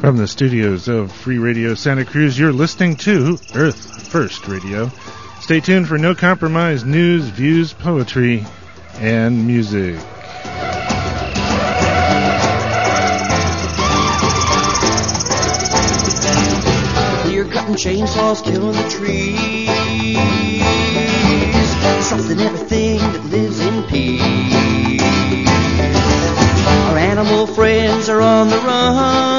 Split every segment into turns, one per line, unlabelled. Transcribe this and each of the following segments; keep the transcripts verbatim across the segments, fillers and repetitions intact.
From the studios of Free Radio Santa Cruz, you're listening to Earth First Radio. Stay tuned for No Compromise news, views, poetry, and music.
You're cutting chainsaws, killing the trees, something everything that lives in peace. Our animal friends are on the run,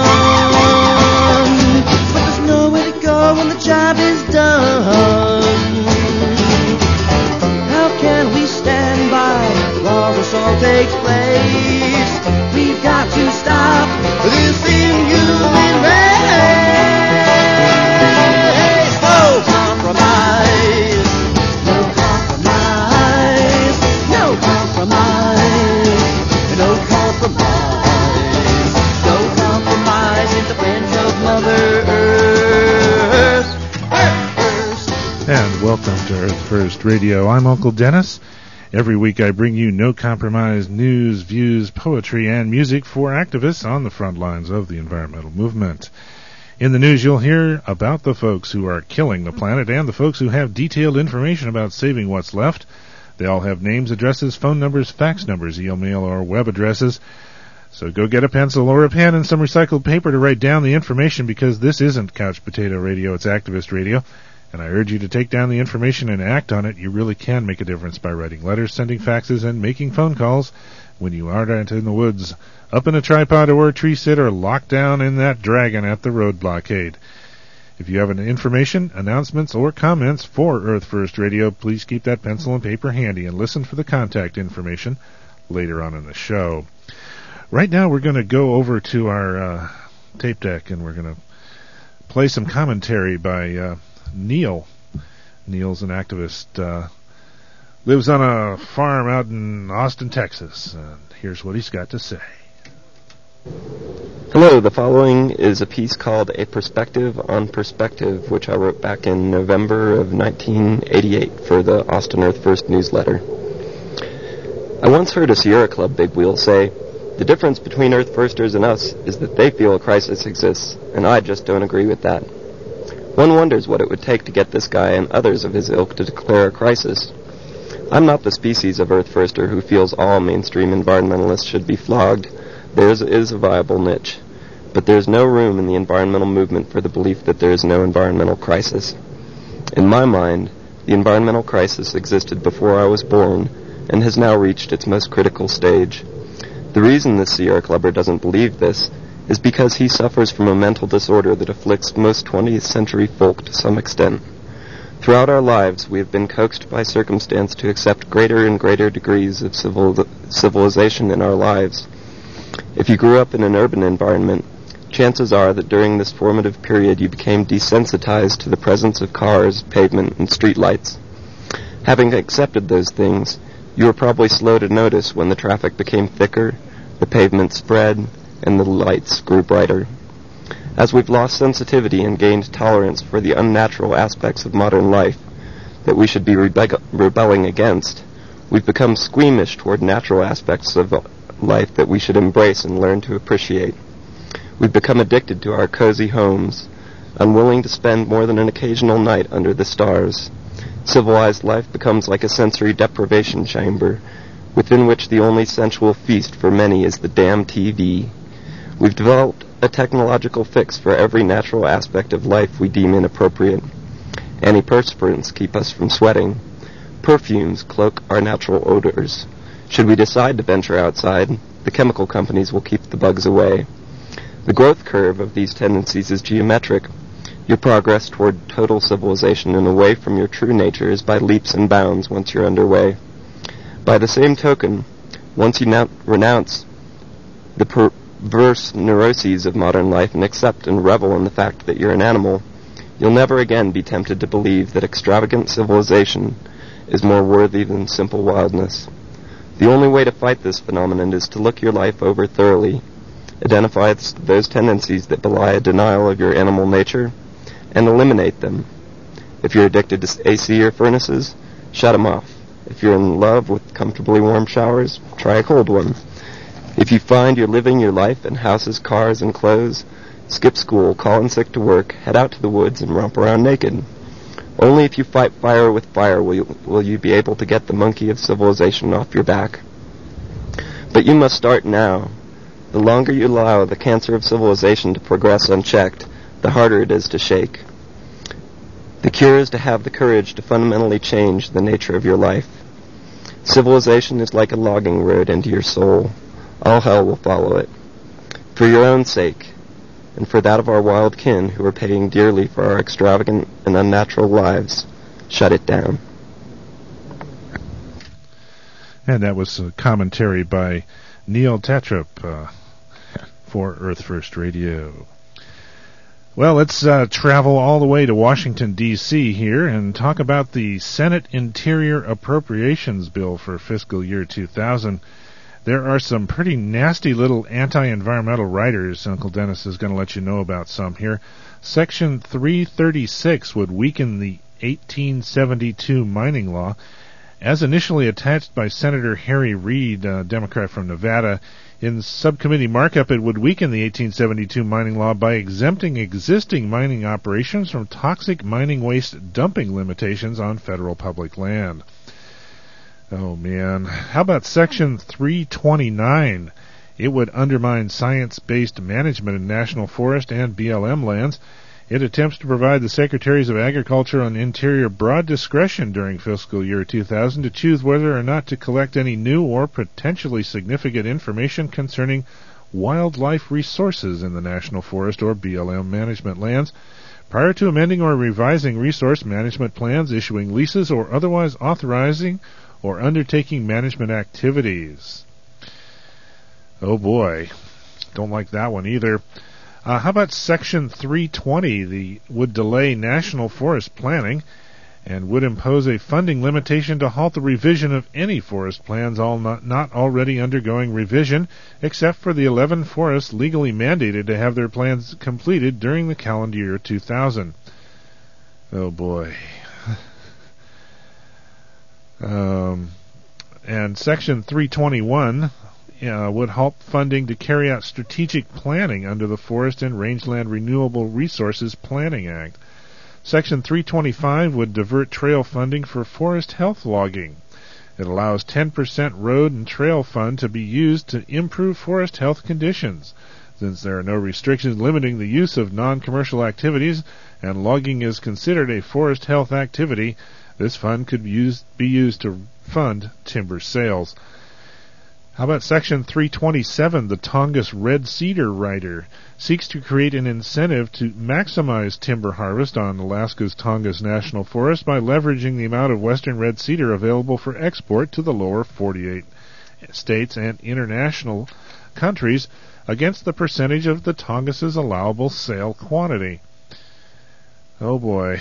but there's nowhere to go when the job is done. How can we stand by while this all takes place? We've got to stop this inhuman race. No compromise, no compromise, no compromise, no compromise, no compromise in defense of Mother Earth. Earth First.
And welcome to Earth First Radio. I'm Uncle Dennis. Every week I bring you no compromise news, views, poetry, and music for activists on the front lines of the environmental movement. In the news, you'll hear about the folks who are killing the planet and the folks who have detailed information about saving what's left. They all have names, addresses, phone numbers, fax numbers, email, or web addresses. So go get a pencil or a pen and some recycled paper to write down the information, because this isn't couch potato radio, it's activist radio. And I urge you to take down the information and act on it. You really can make a difference by writing letters, sending faxes, and making phone calls when you aren't in the woods, up in a tripod or a tree sit, or locked down in that dragon at the road blockade. If you have any information, announcements, or comments for Earth First Radio, please keep that pencil and paper handy and listen for the contact information later on in the show. Right now we're going to go over to our uh, tape deck and we're going to play some commentary by uh, Neil. Neil's an activist, uh, lives on a farm out in Austin, Texas. And here's what he's got to say.
Hello, the following is a piece called A Perspective on Perspective, which I wrote back in November of nineteen eighty-eight for the Austin Earth First newsletter. I once heard a Sierra Club big wheel say, "The difference between Earth Firsters and us is that they feel a crisis exists, and I just don't agree with that." One wonders what it would take to get this guy and others of his ilk to declare a crisis. I'm not the species of Earth Firster who feels all mainstream environmentalists should be flogged. Theirs is a viable niche. But there's no room in the environmental movement for the belief that there is no environmental crisis. In my mind, the environmental crisis existed before I was born and has now reached its most critical stage. The reason this Sierra Clubber doesn't believe this is because he suffers from a mental disorder that afflicts most twentieth century folk to some extent. Throughout our lives, we have been coaxed by circumstance to accept greater and greater degrees of civil civilization in our lives. If you grew up in an urban environment, chances are that during this formative period you became desensitized to the presence of cars, pavement, and streetlights. Having accepted those things, you were probably slow to notice when the traffic became thicker, the pavement spread, and the lights grew brighter. As we've lost sensitivity and gained tolerance for the unnatural aspects of modern life that we should be rebe- rebelling against, we've become squeamish toward natural aspects of life that we should embrace and learn to appreciate. We've become addicted to our cozy homes, unwilling to spend more than an occasional night under the stars. Civilized life becomes like a sensory deprivation chamber, within which the only sensual feast for many is the damn T V. We've developed a technological fix for every natural aspect of life we deem inappropriate. Antiperspirants keep us from sweating. Perfumes cloak our natural odors. Should we decide to venture outside, the chemical companies will keep the bugs away. The growth curve of these tendencies is geometric. Your progress toward total civilization and away from your true nature is by leaps and bounds once you're underway. By the same token, once you now renounce the perverse neuroses of modern life and accept and revel in the fact that you're an animal, you'll never again be tempted to believe that extravagant civilization is more worthy than simple wildness. The only way to fight this phenomenon is to look your life over thoroughly, identify those tendencies that belie a denial of your animal nature, and eliminate them. If you're addicted to A C or furnaces, shut them off. If you're in love with comfortably warm showers, try a cold one. If you find you're living your life in houses, cars, and clothes, skip school, call in sick to work, head out to the woods, and romp around naked. Only if you fight fire with fire will you, will you be able to get the monkey of civilization off your back. But you must start now. The longer you allow the cancer of civilization to progress unchecked, the harder it is to shake. The cure is to have the courage to fundamentally change the nature of your life. Civilization is like a logging road into your soul. All hell will follow it. For your own sake, and for that of our wild kin who are paying dearly for our extravagant and unnatural lives, shut it down.
And that was a commentary by Neil Tetrap uh, for Earth First Radio. Well, let's uh, travel all the way to Washington, D C here and talk about the Senate Interior Appropriations Bill for fiscal year two thousand. There are some pretty nasty little anti-environmental writers. Uncle Dennis is going to let you know about some here. Section three thirty-six would weaken the eighteen seventy-two mining law. As initially attached by Senator Harry Reid, a Democrat from Nevada, in subcommittee markup, it would weaken the eighteen seventy-two mining law by exempting existing mining operations from toxic mining waste dumping limitations on federal public land. Oh, man. How about Section three twenty-nine? It would undermine science-based management in national forest and B L M lands. It attempts to provide the Secretaries of Agriculture and Interior broad discretion during fiscal year two thousand to choose whether or not to collect any new or potentially significant information concerning wildlife resources in the national forest or B L M management lands, prior to amending or revising resource management plans, issuing leases, or otherwise authorizing or undertaking management activities. Oh boy, don't like that one either. Uh, how about Section three twenty? The would delay national forest planning and would impose a funding limitation to halt the revision of any forest plans all not, not already undergoing revision, except for the eleven forests legally mandated to have their plans completed during the calendar year two thousand. Oh boy. Um, and Section three twenty-one uh, would halt funding to carry out strategic planning under the Forest and Rangeland Renewable Resources Planning Act. Section three twenty-five would divert trail funding for forest health logging. It allows ten percent road and trail fund to be used to improve forest health conditions. Since there are no restrictions limiting the use of non-commercial activities and logging is considered a forest health activity, this fund could use, be used to fund timber sales. How about Section three twenty-seven? The Tongass Red Cedar Rider seeks to create an incentive to maximize timber harvest on Alaska's Tongass National Forest by leveraging the amount of western red cedar available for export to the lower forty-eight states and international countries against the percentage of the Tongass's allowable sale quantity. Oh boy.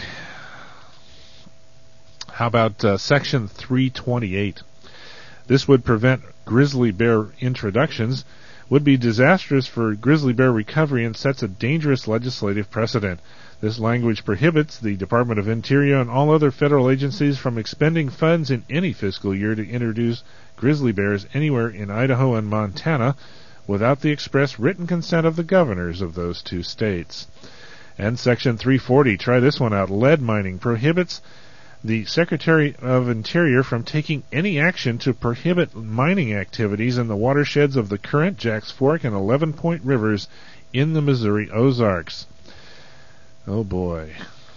How about uh, Section three twenty-eight? This would prevent grizzly bear introductions, would be disastrous for grizzly bear recovery, and sets a dangerous legislative precedent. This language prohibits the Department of Interior and all other federal agencies from expending funds in any fiscal year to introduce grizzly bears anywhere in Idaho and Montana without the express written consent of the governors of those two states. And Section three forty, try this one out. Lead mining prohibits the Secretary of Interior from taking any action to prohibit mining activities in the watersheds of the Current, Jacks Fork, and Eleven Point rivers in the Missouri Ozarks. Oh boy.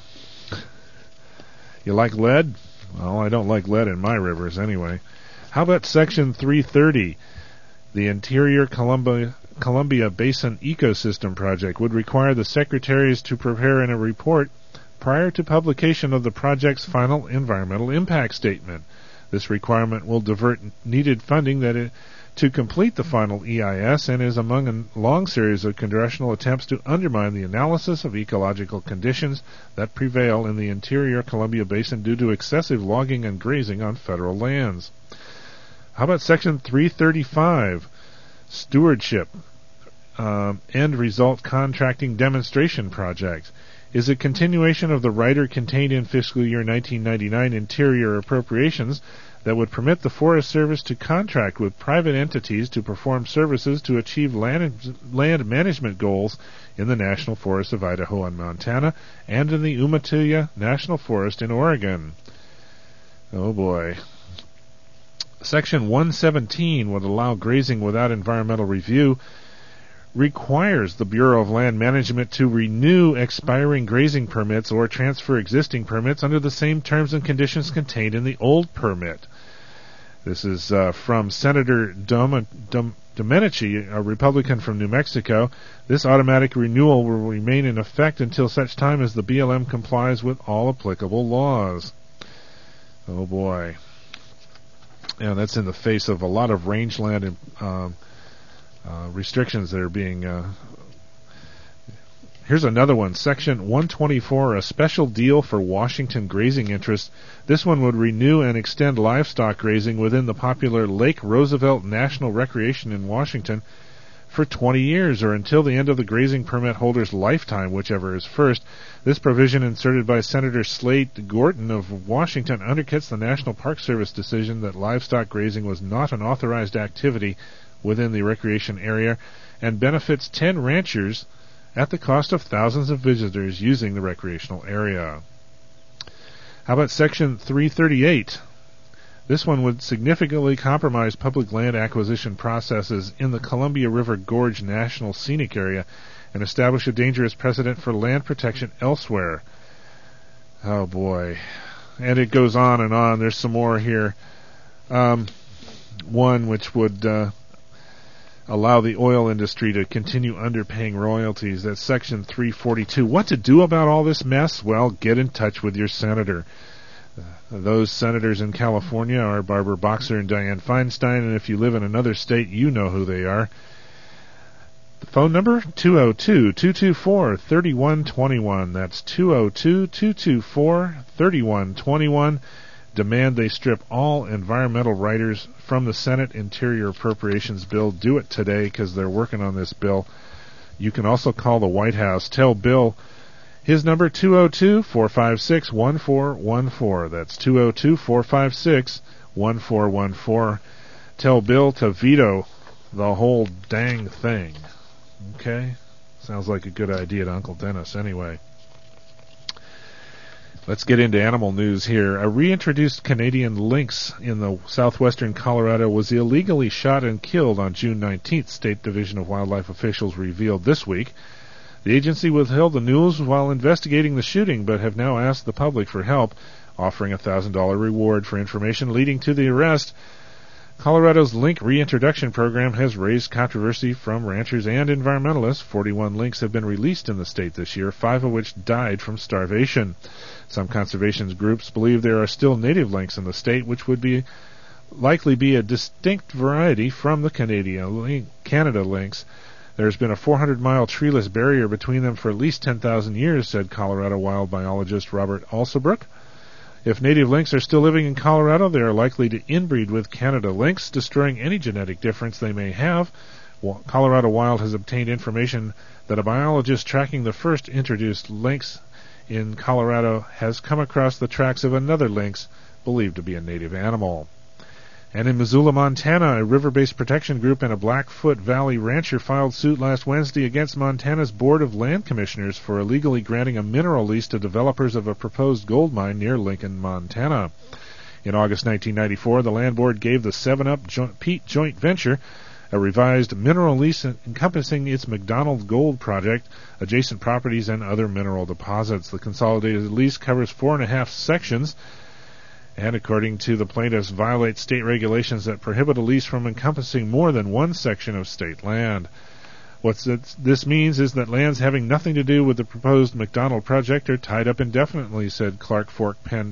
You like lead? Well, I don't like lead in my rivers anyway. How about Section three thirty? The Interior Columbia, Columbia Basin Ecosystem Project would require the secretaries to prepare in a report prior to publication of the project's final environmental impact statement. This requirement will divert needed funding that it, to complete the final E I S and is among a long series of congressional attempts to undermine the analysis of ecological conditions that prevail in the interior Columbia Basin due to excessive logging and grazing on federal lands. How about Section three thirty-five? Stewardship. Um, end result contracting demonstration projects is a continuation of the rider contained in fiscal year nineteen ninety-nine Interior Appropriations that would permit the Forest Service to contract with private entities to perform services to achieve land, land management goals in the National Forests of Idaho and Montana and in the Umatilla National Forest in Oregon. Oh boy. Section one seventeen would allow grazing without environmental review, requires the Bureau of Land Management to renew expiring grazing permits or transfer existing permits under the same terms and conditions contained in the old permit. This is uh, from Senator Dom- Dom- Domenici, a Republican from New Mexico. This automatic renewal will remain in effect until such time as the B L M complies with all applicable laws. Oh boy. Yeah, that's in the face of a lot of rangeland and um, uh, restrictions that are being... Uh, Here's another one, Section one twenty-four, a special deal for Washington grazing interests. This one would renew and extend livestock grazing within the popular Lake Roosevelt National Recreation in Washington for twenty years, or until the end of the grazing permit holder's lifetime, whichever is first. This provision, inserted by Senator Slade Gorton of Washington, undercuts the National Park Service decision that livestock grazing was not an authorized activity within the recreation area and benefits ten ranchers at the cost of thousands of visitors using the recreational area. How about Section three thirty-eight? This one would significantly compromise public land acquisition processes in the Columbia River Gorge National Scenic Area and establish a dangerous precedent for land protection elsewhere. Oh boy. And it goes on and on. There's some more here. Um, one which would... Uh, allow the oil industry to continue underpaying royalties. That's Section three forty-two. What to do about all this mess? Well, get in touch with your senator. Uh, those senators in California are Barbara Boxer and Dianne Feinstein, and if you live in another state, you know who they are. The phone number, two oh two, two two four, three one two one. That's two oh two, two two four, three one two one. Demand they strip all environmental writers from the Senate Interior Appropriations Bill. Do it today because they're working on this bill. You can also call the White House. Tell Bill his number, two oh two, four five six, one four one four. That's two oh two, four five six, one four one four. Tell Bill to veto the whole dang thing. Okay? Sounds like a good idea to Uncle Dennis anyway. Let's get into animal news here. A reintroduced Canadian lynx in the southwestern Colorado was illegally shot and killed on June nineteenth, State Division of Wildlife officials revealed this week. The agency withheld the news while investigating the shooting, but have now asked the public for help, offering a one thousand dollars reward for information leading to the arrest. Colorado's lynx reintroduction program has raised controversy from ranchers and environmentalists. forty-one lynx have been released in the state this year, five of which died from starvation. Some conservation groups believe there are still native lynx in the state, which would be likely be a distinct variety from the Canadian Canada lynx. There's been a four hundred mile treeless barrier between them for at least ten thousand years, said Colorado wild biologist Robert Alsobrook. If native lynx are still living in Colorado, they are likely to inbreed with Canada lynx, destroying any genetic difference they may have. Well, Colorado Wild has obtained information that a biologist tracking the first introduced lynx in Colorado has come across the tracks of another lynx believed to be a native animal. And in Missoula, Montana, a river-based protection group and a Blackfoot Valley rancher filed suit last Wednesday against Montana's Board of Land Commissioners for illegally granting a mineral lease to developers of a proposed gold mine near Lincoln, Montana. In August nineteen ninety-four, the Land Board gave the seven up jo- Pete joint venture a revised mineral lease encompassing its McDonald Gold project, adjacent properties, and other mineral deposits. The consolidated lease covers four and a half sections, and according to the plaintiffs, violates state regulations that prohibit a lease from encompassing more than one section of state land. What this means is that lands having nothing to do with the proposed McDonald project are tied up indefinitely, said Clark Fork Penn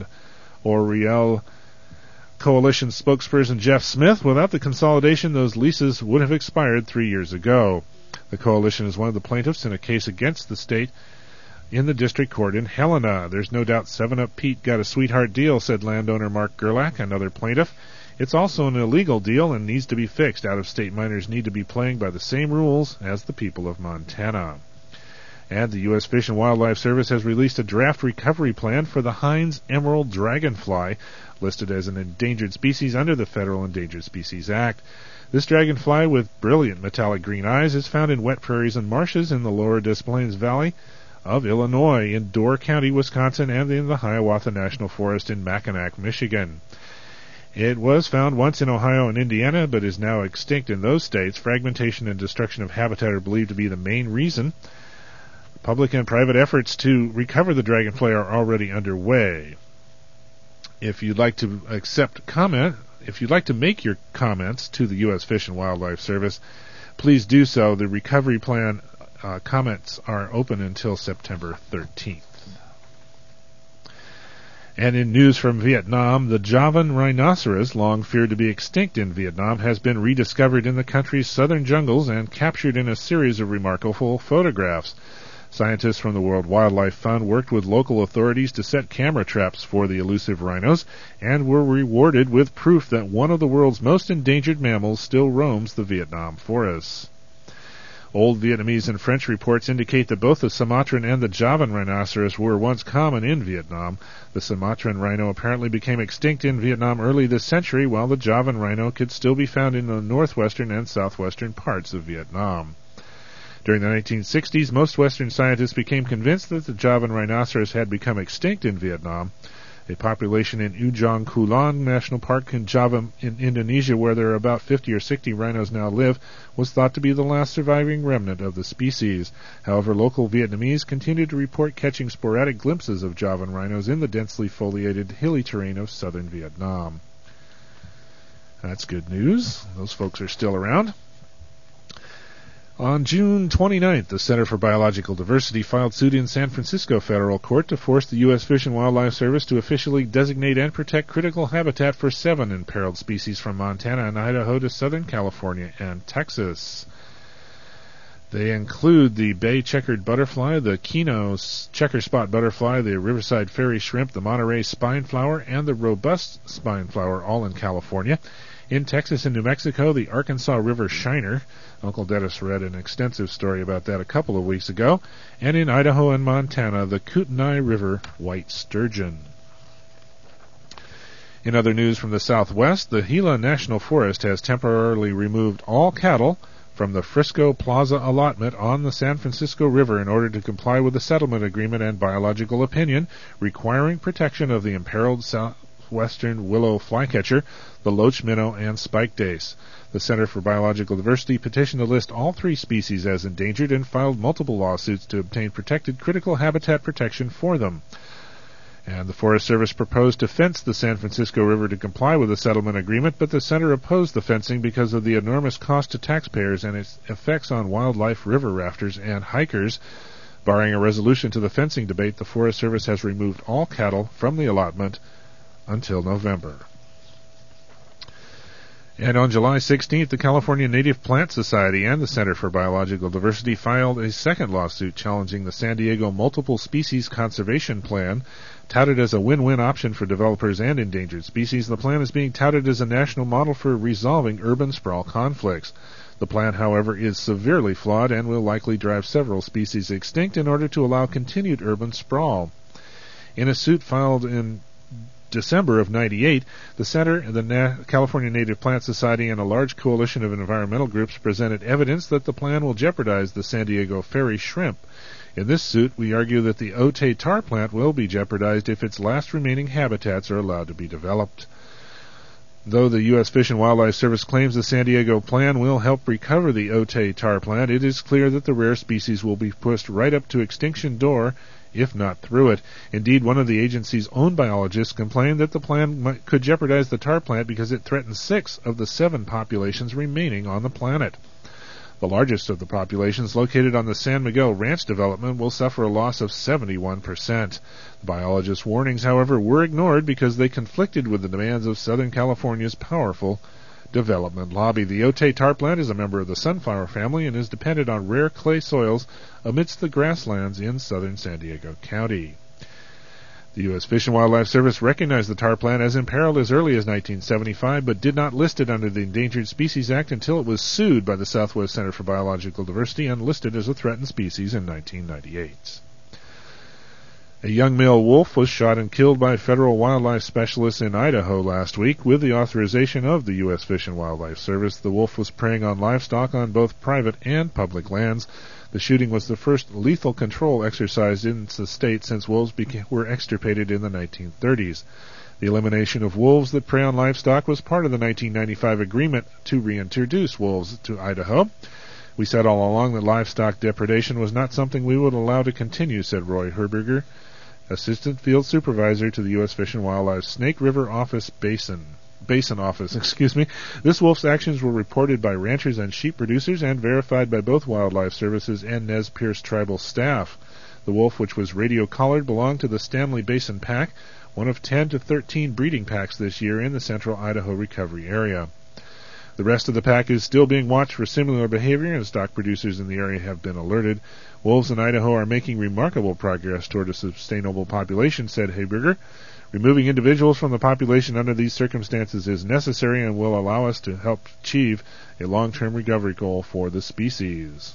Oriel Coalition spokesperson Jeff Smith. Without the consolidation, those leases would have expired three years ago. The coalition is one of the plaintiffs in a case against the state in the district court in Helena. There's no doubt seven up Pete got a sweetheart deal, said landowner Mark Gerlach, another plaintiff. It's also an illegal deal and needs to be fixed. Out-of-state miners need to be playing by the same rules as the people of Montana. And the U S Fish and Wildlife Service has released a draft recovery plan for the Heinz emerald dragonfly, listed as an endangered species under the Federal Endangered Species Act. This dragonfly with brilliant metallic green eyes is found in wet prairies and marshes in the lower Des Plaines Valley of Illinois, in Door County, Wisconsin, and in the Hiawatha National Forest in Mackinac, Michigan. It was found once in Ohio and Indiana, but is now extinct in those states. Fragmentation and destruction of habitat are believed to be the main reason. Public and private efforts to recover the dragonfly are already underway. If you'd like to accept comment, if you'd like to make your comments to the U S Fish and Wildlife Service, please do so. The recovery plan uh, comments are open until September thirteenth. And in news from Vietnam, the Javan rhinoceros, long feared to be extinct in Vietnam, has been rediscovered in the country's southern jungles and captured in a series of remarkable photographs. Scientists from the World Wildlife Fund worked with local authorities to set camera traps for the elusive rhinos and were rewarded with proof that one of the world's most endangered mammals still roams the Vietnam forests. Old Vietnamese and French reports indicate that both the Sumatran and the Javan rhinoceros were once common in Vietnam. The Sumatran rhino apparently became extinct in Vietnam early this century, while the Javan rhino could still be found in the northwestern and southwestern parts of Vietnam. During the nineteen sixties, most Western scientists became convinced that the Javan rhinoceros had become extinct in Vietnam. A population in Ujung Kulon National Park in Java, in Indonesia, where there are about fifty or sixty rhinos now live, was thought to be the last surviving remnant of the species. However, local Vietnamese continued to report catching sporadic glimpses of Javan rhinos in the densely foliated hilly terrain of southern Vietnam. That's good news. Those folks are still around. On June twenty-ninth, the Center for Biological Diversity filed suit in San Francisco federal court to force the U S Fish and Wildlife Service to officially designate and protect critical habitat for seven imperiled species from Montana and Idaho to Southern California and Texas. They include the bay checkered butterfly, the Kino checker spot butterfly, the Riverside fairy shrimp, the Monterey spineflower, and the robust spineflower, all in California. In Texas and New Mexico, the Arkansas River shiner. Uncle Dennis read an extensive story about that a couple of weeks ago. And in Idaho and Montana, the Kootenai River white sturgeon. In other news from the Southwest, the Gila National Forest has temporarily removed all cattle from the Frisco Plaza allotment on the San Francisco River in order to comply with the settlement agreement and biological opinion requiring protection of the imperiled southwestern willow flycatcher, the loach minnow, and spike dace. The Center for Biological Diversity petitioned to list all three species as endangered and filed multiple lawsuits to obtain protected critical habitat protection for them. And the Forest Service proposed to fence the San Francisco River to comply with the settlement agreement, but the center opposed the fencing because of the enormous cost to taxpayers and its effects on wildlife, river rafters, and hikers. Barring a resolution to the fencing debate, the Forest Service has removed all cattle from the allotment until November. And on July sixteenth, the California Native Plant Society and the Center for Biological Diversity filed a second lawsuit challenging the San Diego Multiple Species Conservation Plan. Touted as a win-win option for developers and endangered species, the plan is being touted as a national model for resolving urban sprawl conflicts. The plan, however, is severely flawed and will likely drive several species extinct in order to allow continued urban sprawl. In a suit filed in December of ninety-eight, the Center, the Na- California Native Plant Society, and a large coalition of environmental groups presented evidence that the plan will jeopardize the San Diego fairy shrimp. In this suit, we argue that the Otay tar plant will be jeopardized if its last remaining habitats are allowed to be developed. Though the U S Fish and Wildlife Service claims the San Diego plan will help recover the Otay tar plant, it is clear that the rare species will be pushed right up to extinction door, if not through it. Indeed, one of the agency's own biologists complained that the plan might, could jeopardize the tar plant because it threatens six of the seven populations remaining on the planet. The largest of the populations, located on the San Miguel Ranch development, will suffer a loss of seventy-one percent. The biologists' warnings, however, were ignored because they conflicted with the demands of Southern California's powerful development lobby. The Otay tar plant is a member of the sunflower family and is dependent on rare clay soils amidst the grasslands in southern San Diego County. The U S Fish and Wildlife Service recognized the tar plant as imperiled as early as nineteen seventy-five, but did not list it under the Endangered Species Act until it was sued by the Southwest Center for Biological Diversity and listed as a threatened species in nineteen ninety-eight. A young male wolf was shot and killed by federal wildlife specialists in Idaho last week. With the authorization of the U S Fish and Wildlife Service, the wolf was preying on livestock on both private and public lands. The shooting was the first lethal control exercised in the state since wolves beca- were extirpated in the nineteen thirties. The elimination of wolves that prey on livestock was part of the nineteen ninety-five agreement to reintroduce wolves to Idaho. We said all along that livestock depredation was not something we would allow to continue, said Roy Herberger, Assistant Field Supervisor to the U S Fish and Wildlife Snake River Office Basin. Basin Office, excuse me. This wolf's actions were reported by ranchers and sheep producers and verified by both Wildlife Services and Nez Perce tribal staff. The wolf, which was radio-collared, belonged to the Stanley Basin Pack, one of ten to thirteen breeding packs this year in the central Idaho recovery area. The rest of the pack is still being watched for similar behavior, and stock producers in the area have been alerted. Wolves in Idaho are making remarkable progress toward a sustainable population, said Herberger. Removing individuals from the population under these circumstances is necessary and will allow us to help achieve a long-term recovery goal for the species.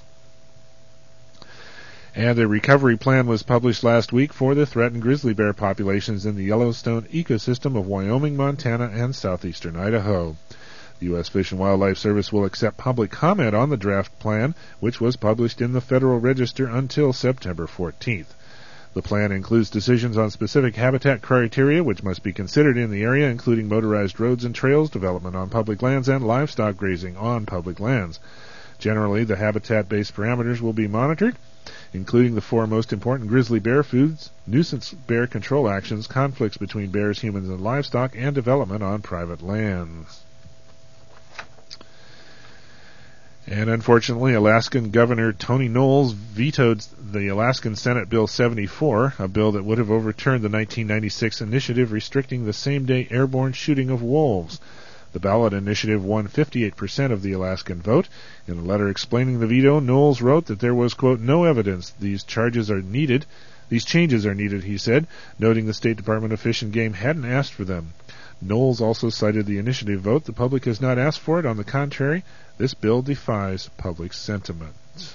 And a recovery plan was published last week for the threatened grizzly bear populations in the Yellowstone ecosystem of Wyoming, Montana, and southeastern Idaho. The U S Fish and Wildlife Service will accept public comment on the draft plan, which was published in the Federal Register until September fourteenth. The plan includes decisions on specific habitat criteria which must be considered in the area, including motorized roads and trails, development on public lands, and livestock grazing on public lands. Generally, the habitat-based parameters will be monitored, including the four most important grizzly bear foods, nuisance bear control actions, conflicts between bears, humans, and livestock, and development on private lands. And unfortunately, Alaskan Governor Tony Knowles vetoed the Alaskan Senate Bill seventy-four, a bill that would have overturned the nineteen ninety-six initiative restricting the same-day airborne shooting of wolves. The ballot initiative won fifty-eight percent of the Alaskan vote. In a letter explaining the veto, Knowles wrote that there was, quote, no evidence these charges are needed. These changes are needed, he said, noting the State Department of Fish and Game hadn't asked for them. Knowles also cited the initiative vote. The public has not asked for it. On the contrary, this bill defies public sentiment.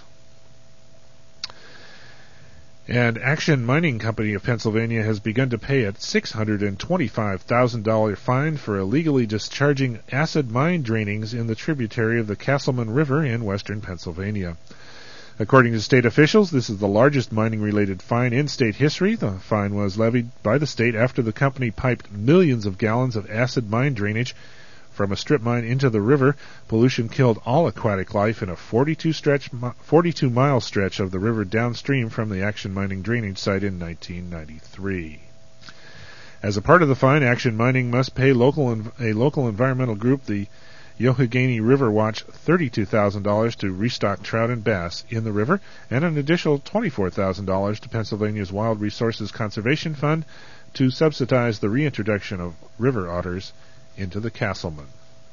And Action Mining Company of Pennsylvania has begun to pay a six hundred twenty-five thousand dollars fine for illegally discharging acid mine drainings in the tributary of the Castleman River in western Pennsylvania. According to state officials, this is the largest mining-related fine in state history. The fine was levied by the state after the company piped millions of gallons of acid mine drainage from a strip mine into the river. Pollution killed all aquatic life in a forty-two stretch, forty-two mile stretch of the river downstream from the Action Mining drainage site in nineteen ninety-three. As a part of the fine, Action Mining must pay local a local environmental group, the Yohogany River Watch, thirty-two thousand dollars to restock trout and bass in the river, and an additional twenty-four thousand dollars to Pennsylvania's Wild Resources Conservation Fund to subsidize the reintroduction of river otters into the Castleman.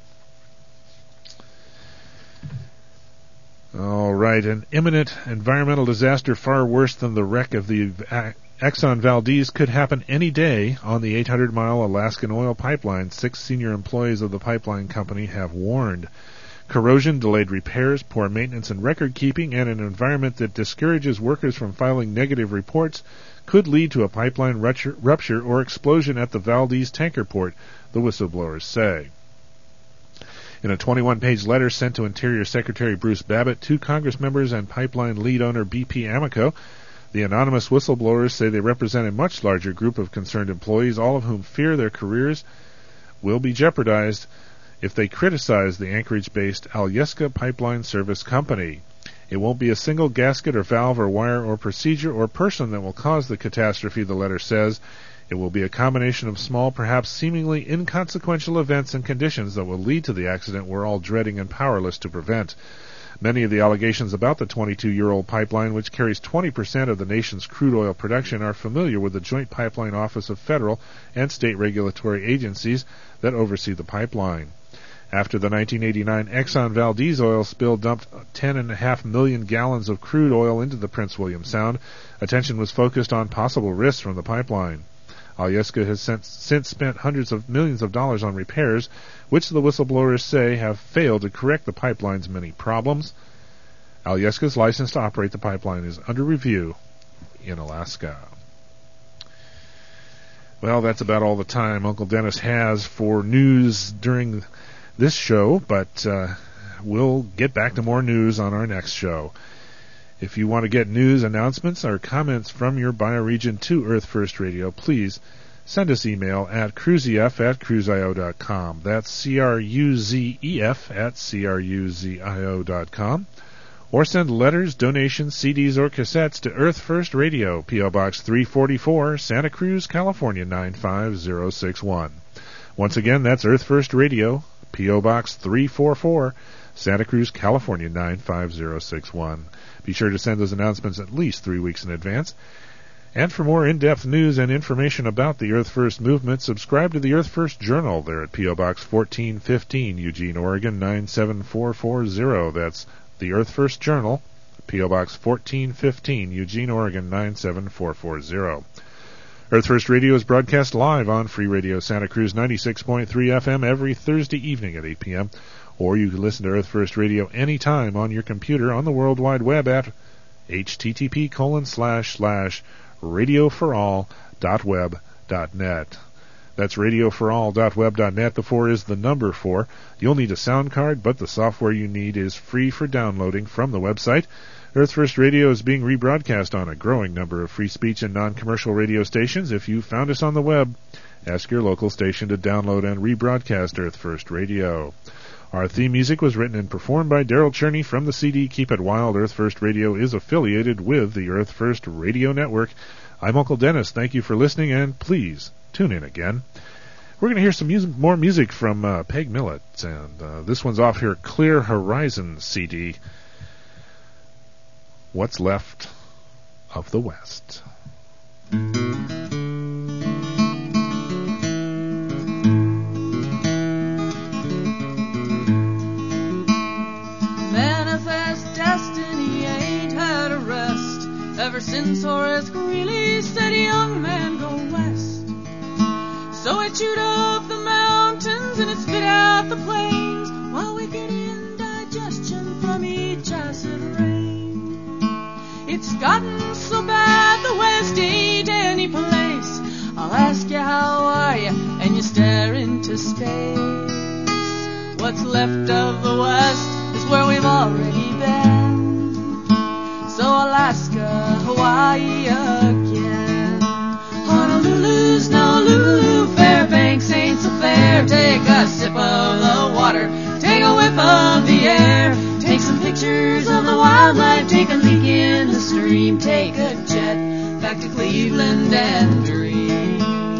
All right, an imminent environmental disaster far worse than the wreck of the Exxon Valdez could happen any day on the eight hundred mile Alaskan oil pipeline. Six senior employees of the pipeline company have warned. Corrosion, delayed repairs, poor maintenance and record keeping, and an environment that discourages workers from filing negative reports could lead to a pipeline rupture, rupture or explosion at the Valdez tanker port, the whistleblowers say. In a twenty-one page letter sent to Interior Secretary Bruce Babbitt, two Congress members, and pipeline lead owner B P Amoco, the anonymous whistleblowers say they represent a much larger group of concerned employees, all of whom fear their careers will be jeopardized if they criticize the Anchorage-based Alyeska Pipeline Service Company. It won't be a single gasket or valve or wire or procedure or person that will cause the catastrophe, the letter says. It will be a combination of small, perhaps seemingly inconsequential events and conditions that will lead to the accident we're all dreading and powerless to prevent. Many of the allegations about the twenty-two-year-old pipeline, which carries twenty percent of the nation's crude oil production, are familiar with the Joint Pipeline Office of federal and state regulatory agencies that oversee the pipeline. After the nineteen eighty-nine Exxon Valdez oil spill dumped ten point five million gallons of crude oil into the Prince William Sound, attention was focused on possible risks from the pipeline. Alyeska has since, since spent hundreds of millions of dollars on repairs, which the whistleblowers say have failed to correct the pipeline's many problems. Alyeska's license to operate the pipeline is under review in Alaska. Well, that's about all the time Uncle Dennis has for news during this show, but uh, we'll get back to more news on our next show. If you want to get news, announcements, or comments from your bioregion to Earth First Radio, please send us email at cruzef at cruzio dot com. That's C R U Z E F at C R U Z I O dot com. Or send letters, donations, C Ds, or cassettes to Earth First Radio, P O. Box three forty-four, Santa Cruz, California nine five zero six one. Once again, that's Earth First Radio, P O. Box three forty-four, Santa Cruz, California nine five zero six one. Be sure to send those announcements at least three weeks in advance. And for more in-depth news and information about the Earth First movement, subscribe to the Earth First Journal. They're at P O. Box fourteen fifteen, Eugene, Oregon nine seven four four zero. That's the Earth First Journal, P O. Box fourteen fifteen, Eugene, Oregon nine seven four four zero. Earth First Radio is broadcast live on Free Radio Santa Cruz ninety-six point three F M every Thursday evening at eight p.m. Or you can listen to Earth First Radio anytime on your computer on the World Wide Web at http colon slash slash radioforall dot web dot net. That's radioforall dot web dot net. The four is the number four. You'll need a sound card, but the software you need is free for downloading from the website. Earth First Radio is being rebroadcast on a growing number of free speech and non-commercial radio stations. If you found us on the web, ask your local station to download and rebroadcast Earth First Radio. Our theme music was written and performed by Daryl Cherney from the C D Keep It Wild. Earth First Radio is affiliated with the Earth First Radio Network. I'm Uncle Dennis. Thank you for listening, and please tune in again. We're going to hear some music, more music from uh, Peg Millet, and uh, this one's off her Clear Horizon C D, What's Left of the West.
Manifest destiny ain't had a rest ever since Horace Greeley said, young man, go west. So it chewed up the mountains and it spit out the plains while we get indigestion from each acid rain. It's gotten so bad the West ain't any place. I'll ask you, how are you? And you stare into space. What's left of the West is where we've already been. So Alaska, Hawaii again. Honolulu's no Lulu, Fairbanks ain't so fair. Take a sip of the water, take a whiff of the air. Take some pictures of the wildlife, take a leak in the stream. Take a jet back to Cleveland and dream.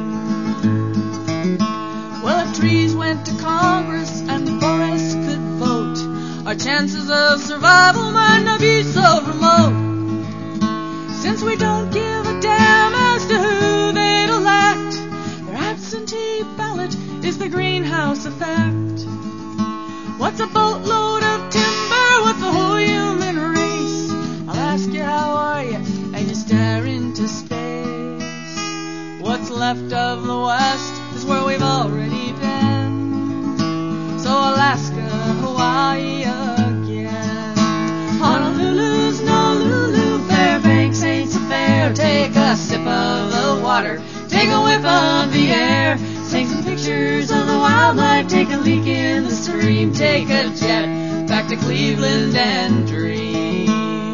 Well, if trees went to Congress and the forests could vote, our chances of survival might not be so remote. Since we don't give a damn as to who they'd elect, their absentee ballot is the greenhouse effect. What's a boatload of timber? What's the whole human race? I'll ask you, how are you? And you stare into space. What's left of the West is where we've already been. So Alaska, Hawaii again. Honolulu's no Lulu, Fairbanks ain't so fair. Take a sip of the water, take a whiff of the air. Take some pictures of the wildlife, take a leak in the stream. Take a jet back to Cleveland and dream.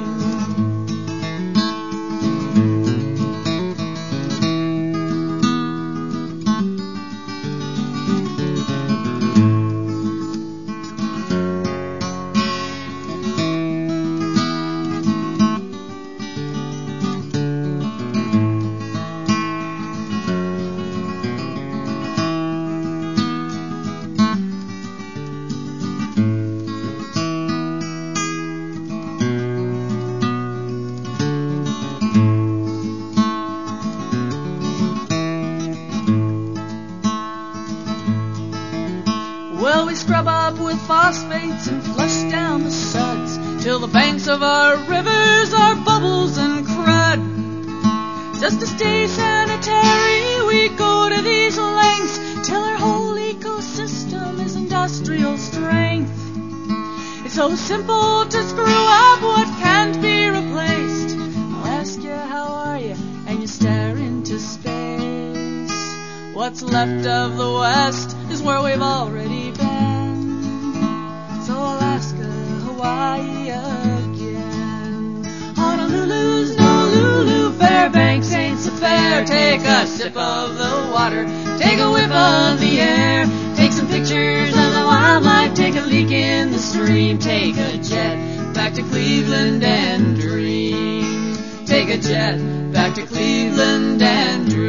Phosphates and flush down the suds till the banks of our rivers are bubbles and crud. Just to stay sanitary, we It's so simple to screw up what can't be replaced. I'll ask you, how are you? And you stare into space. What's left of the West is where we've already been. So Alaska, Hawaii again. Honolulu's no Lulu, Fairbanks ain't so fair. Take a sip of the water, take a whiff of the air. Take some pictures of the wildlife, take a leak in the stream. Take a jet back to Cleveland and dream. Take a jet back to Cleveland and dream.